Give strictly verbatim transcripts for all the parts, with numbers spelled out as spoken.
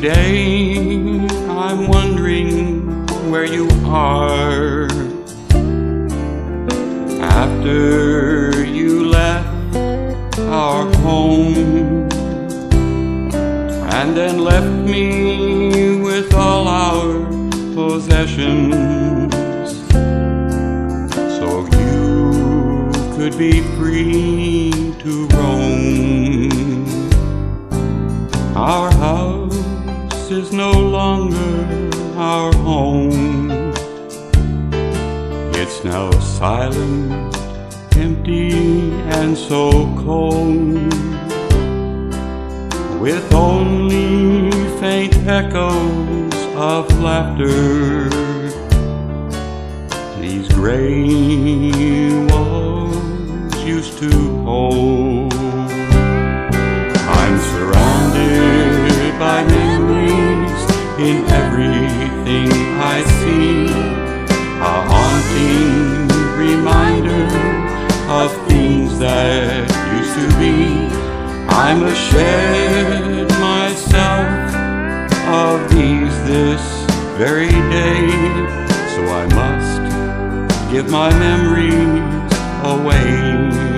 day I'm wondering where you are. After you left our home and then left me with all our possessions, so you could be free to roam. Our house is no longer our home. It's now silent, empty, and so cold, with only faint echoes of laughter these gray walls used to hold. I'm surrounded by memories in everything I see, a haunting reminder of things that used to be. I must shed myself of these this very day, so I must give my memories away.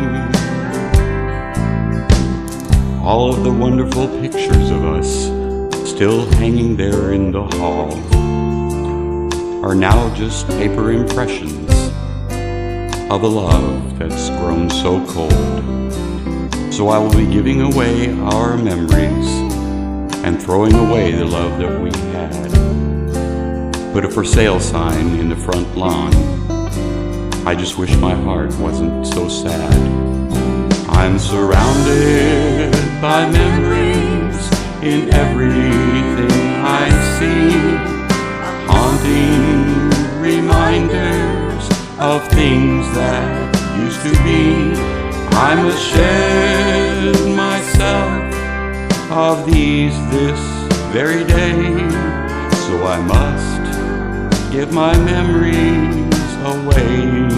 All of the wonderful pictures of us still hanging there in the hall are now just paper impressions of a love that's grown so cold. So I will be giving away our memories and throwing away the love that we had. Put a for sale sign in the front lawn. I just wish my heart wasn't so sad. I'm surrounded by memories in everything I see, haunting reminders of things that used to be. I must shed myself of these this very day, so I must give my memories away.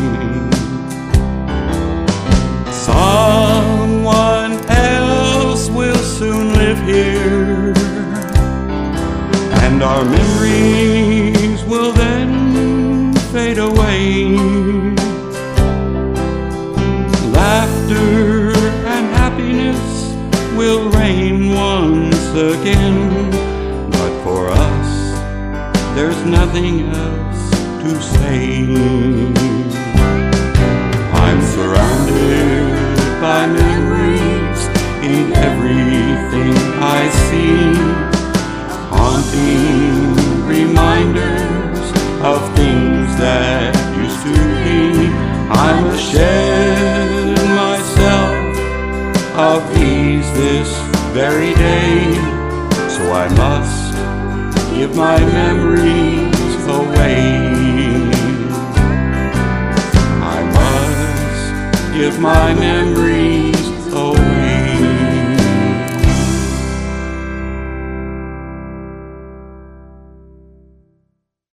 Someone else will soon live here, and our memories will then fade away. Laughter and happiness will reign once again, but for us there's nothing else to say. I'm surrounded by memories in everything I see, haunting reminders of things that used to be. I must shed myself of these this very day, so I must give my memories away. I must give my memories